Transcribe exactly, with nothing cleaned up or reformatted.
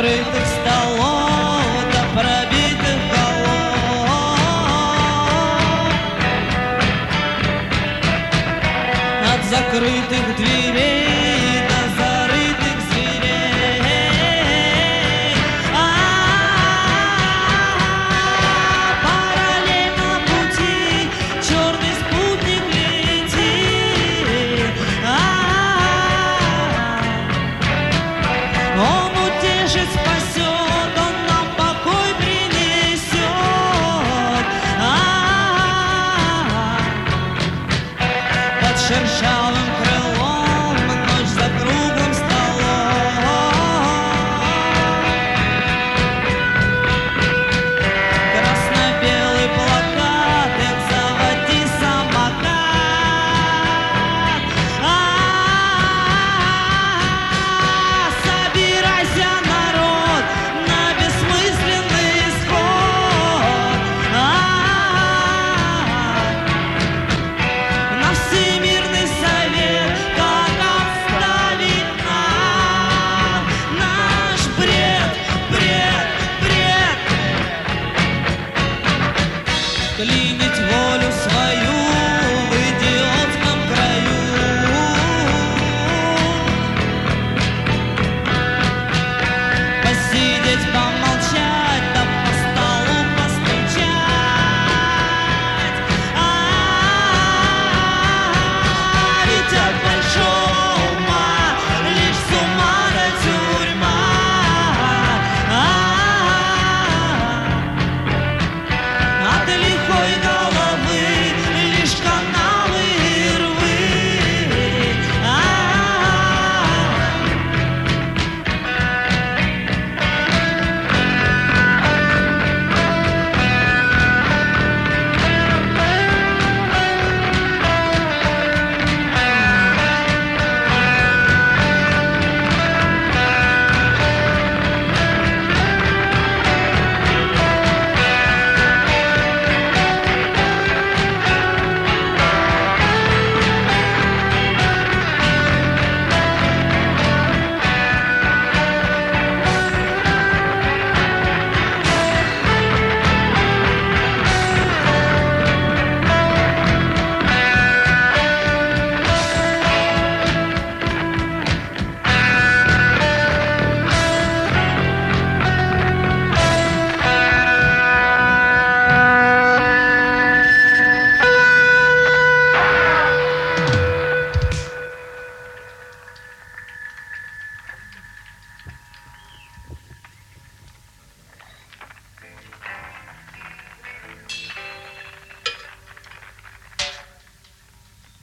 накрытых столов до пробитых голов, от закрытых дверей до зарытых зверей. А-а-а, параллельно пути черный спутник летит. А-а-а, он утешит, спасет, он нам покой принесет. А-а-а, под шершавым крылом ночь за круглым столом. Красно-белый плакат, эх, заводи самокат. А-а-а, собирайся, народ, на бессмысленный исход. А-а-а, на Всемирный совет, как отставить нам наш бред, бред, бред. Клинить волю свою